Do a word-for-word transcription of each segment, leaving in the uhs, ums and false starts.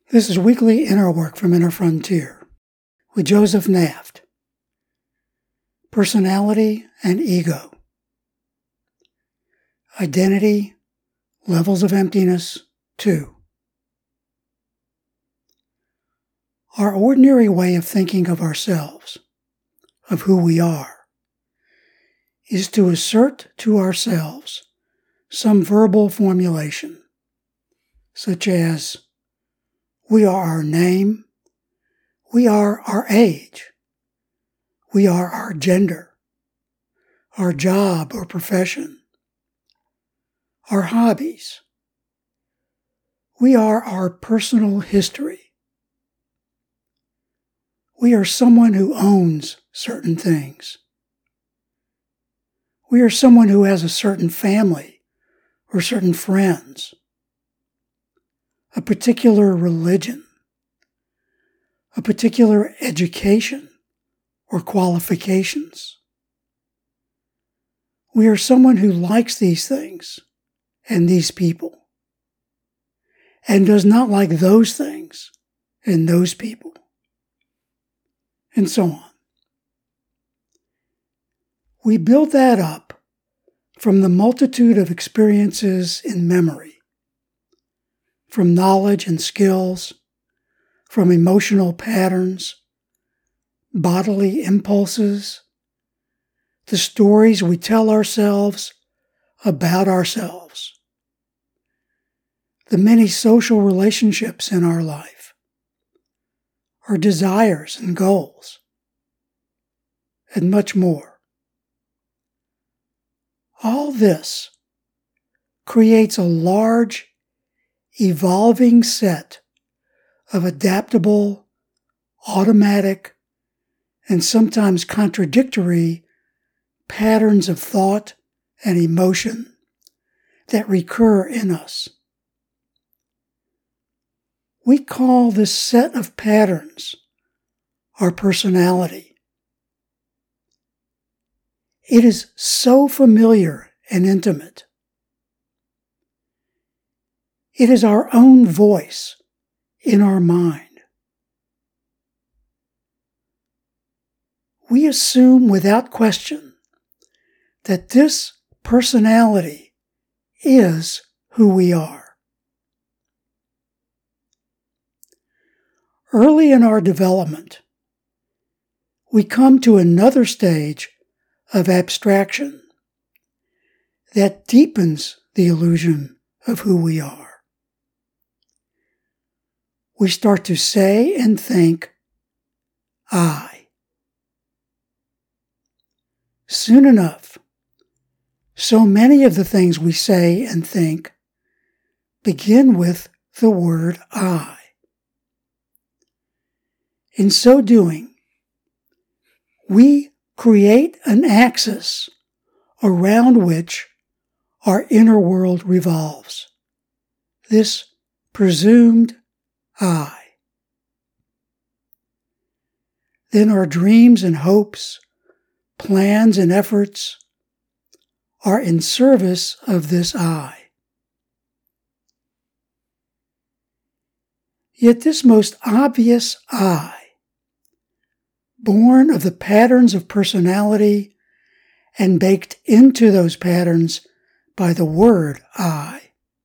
This is weekly inner work from Inner Frontier with Joseph Naft. Personality and ego. Identity, levels of emptiness, two. Our ordinary way of thinking of ourselves, of who we are, is to assert to ourselves some verbal formulation, such as, we are our name, we are our age, we are our gender, our job or profession, our hobbies, we are our personal history. We are someone who owns certain things. We are someone who has a certain family or certain friends, a particular religion, a particular education or qualifications. We are someone who likes these things and these people, and does not like those things and those people, and so on. We build that up from the multitude of experiences in memory, from knowledge and skills, from emotional patterns, bodily impulses, the stories we tell ourselves about ourselves, the many social relationships in our life, our desires and goals, and much more. All this creates a large, evolving set of adaptable, automatic, and sometimes contradictory patterns of thought and emotion that recur in us. We call this set of patterns our personality. It is so familiar and intimate. It is our own voice in our mind. We assume without question that this personality is who we are. Early in our development, we come to another stage of abstraction that deepens the illusion of who we are. We start to say and think, I. Soon enough, so many of the things we say and think begin with the word I. In so doing, we create an axis around which our inner world revolves, this presumed I. Then our dreams and hopes, plans and efforts are in service of this I. Yet this most obvious I, born of the patterns of personality and baked into those patterns by the word I,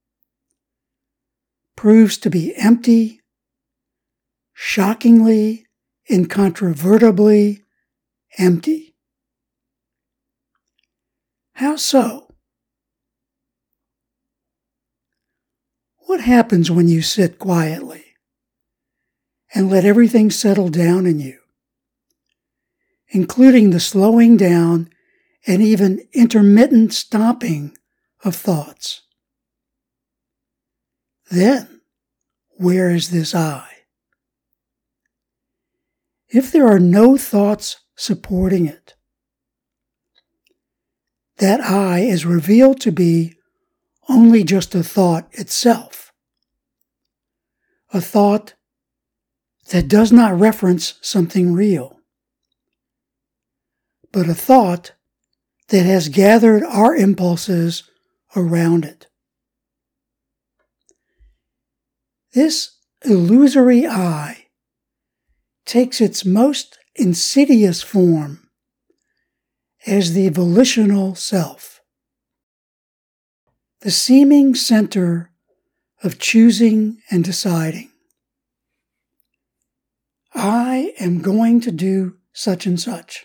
proves to be empty, shockingly, incontrovertibly empty. How so? What happens when you sit quietly and let everything settle down in you, including the slowing down and even intermittent stopping of thoughts? Then, where is this I? If there are no thoughts supporting it, that I is revealed to be only just a thought itself, a thought that does not reference something real, but a thought that has gathered our impulses around it. This illusory I takes its most insidious form as the volitional self, the seeming center of choosing and deciding. I am going to do such and such.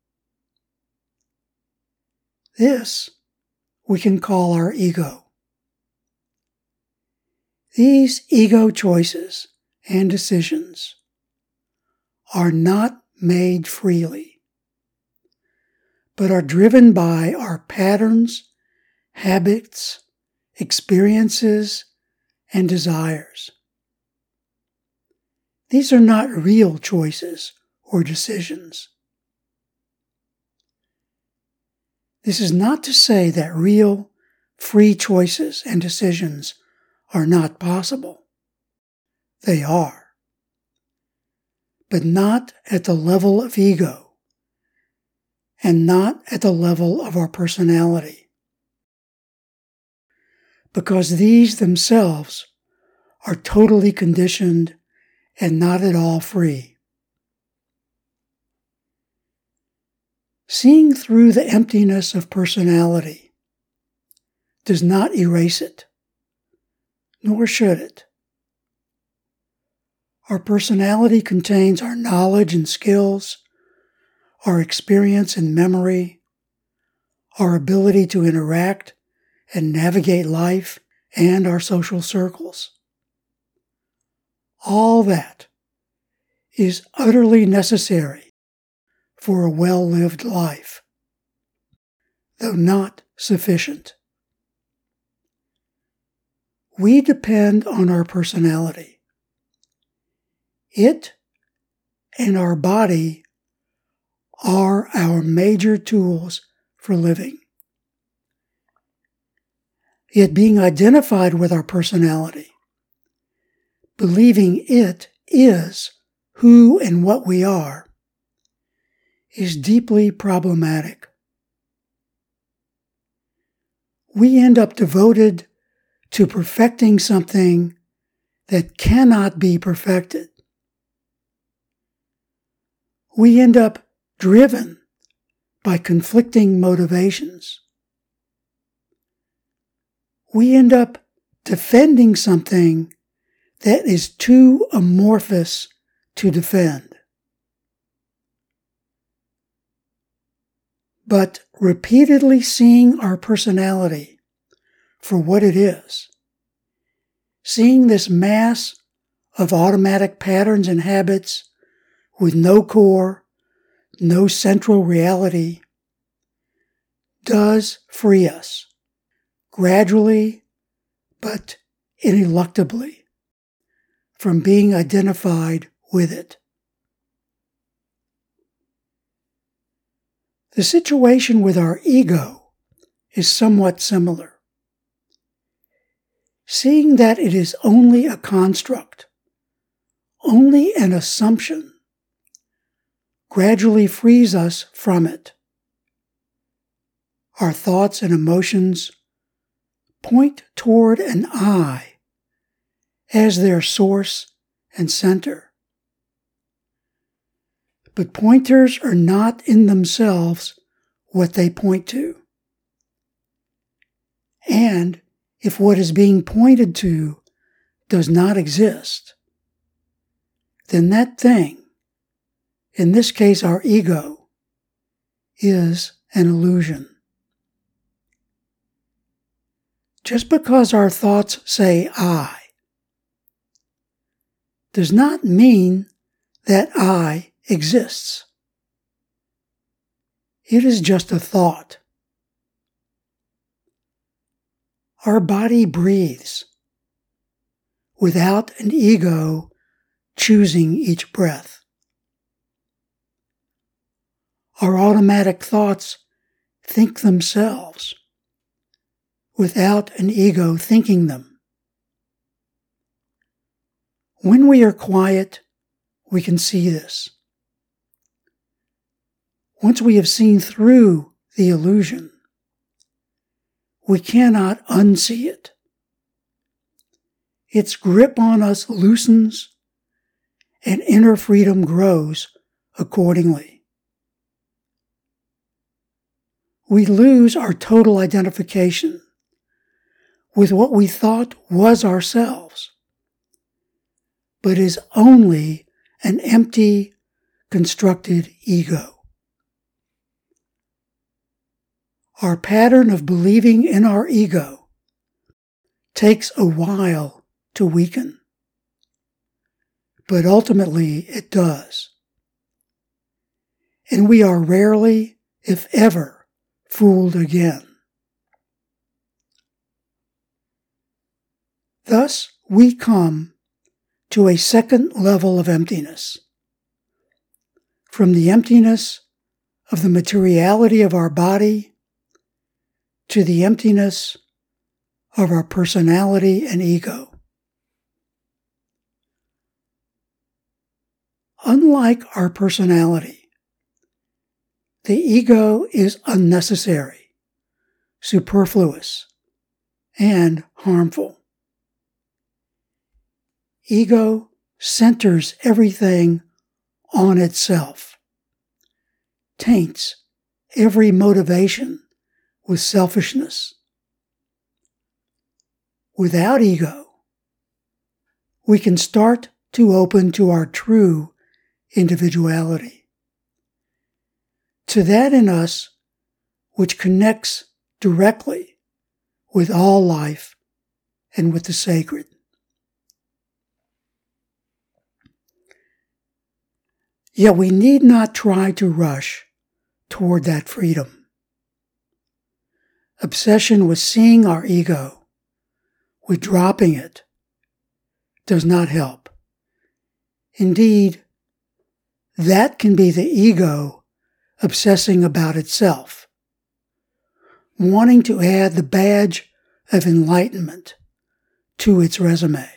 This we can call our ego. These ego choices and decisions are not made freely, but are driven by our patterns, habits, experiences, and desires. These are not real choices or decisions. This is not to say that real, free choices and decisions are not possible. They are. But not at the level of ego, and not at the level of our personality. Because these themselves are totally conditioned and not at all free. Seeing through the emptiness of personality does not erase it, nor should it. Our personality contains our knowledge and skills, our experience and memory, our ability to interact and navigate life and our social circles. All that is utterly necessary for a well-lived life, though not sufficient. We depend on our personality. It and our body are our major tools for living. Yet being identified with our personality, believing it is who and what we are, is deeply problematic. We end up devoted to perfecting something that cannot be perfected. We end up driven by conflicting motivations. We end up defending something that is too amorphous to defend. But repeatedly seeing our personality for what it is, seeing this mass of automatic patterns and habits with no core, no central reality, does free us, gradually but ineluctably, from being identified with it. The situation with our ego is somewhat similar. Seeing that it is only a construct, only an assumption, gradually frees us from it. Our thoughts and emotions point toward an I as their source and center. But pointers are not in themselves what they point to. And if what is being pointed to does not exist, then that thing, in this case our ego, is an illusion. Just because our thoughts say I does not mean that I exists. It is just a thought. Our body breathes without an ego choosing each breath. Our automatic thoughts think themselves without an ego thinking them. When we are quiet, we can see this. Once we have seen through the illusion, we cannot unsee it. its grip on us loosens, and inner freedom grows accordingly. We lose our total identification with what we thought was ourselves, but is only an empty, constructed ego. Our pattern of believing in our ego takes a while to weaken, but ultimately it does. And we are rarely, if ever, fooled again. Thus, we come to a second level of emptiness. From the emptiness of the materiality of our body to the emptiness of our personality and ego. Unlike our personality, the ego is unnecessary, superfluous, and harmful. Ego centers everything on itself, taints every motivation with selfishness. Without ego, we can start to open to our true individuality, to that in us which connects directly with all life and with the sacred. Yet we need not try to rush toward that freedom. Obsession with seeing our ego, with dropping it, does not help. Indeed, that can be the ego obsessing about itself, wanting to add the badge of enlightenment to its resume.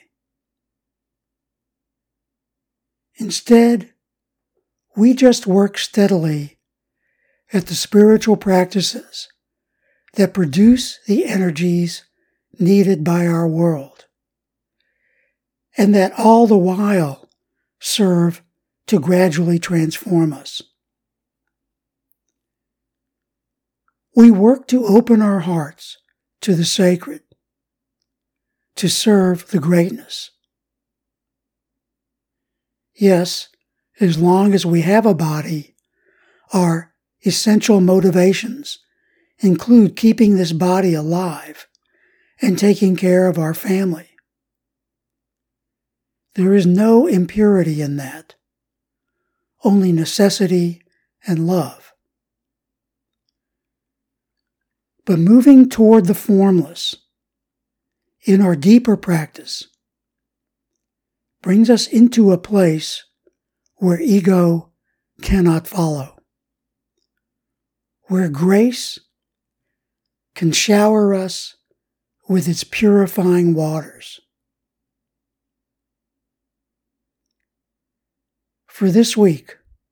Instead, we just work steadily at the spiritual practices that produce the energies needed by our world, and that all the while serve to gradually transform us. We work to open our hearts to the sacred, to serve the greatness. Yes, as long as we have a body, our essential motivations include keeping this body alive and taking care of our family. There is no impurity in that, only necessity and love. But moving toward the formless in our deeper practice brings us into a place where ego cannot follow, where grace can shower us with its purifying waters. For this week,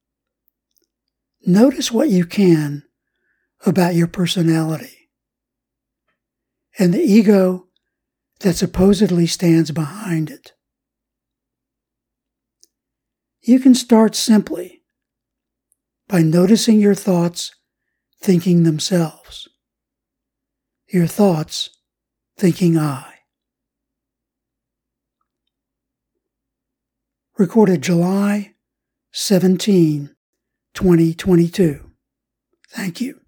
notice what you can about your personality and the ego that supposedly stands behind it. You can start simply by noticing your thoughts thinking themselves, your thoughts thinking I. Recorded July seventeenth, twenty twenty-two. Thank you.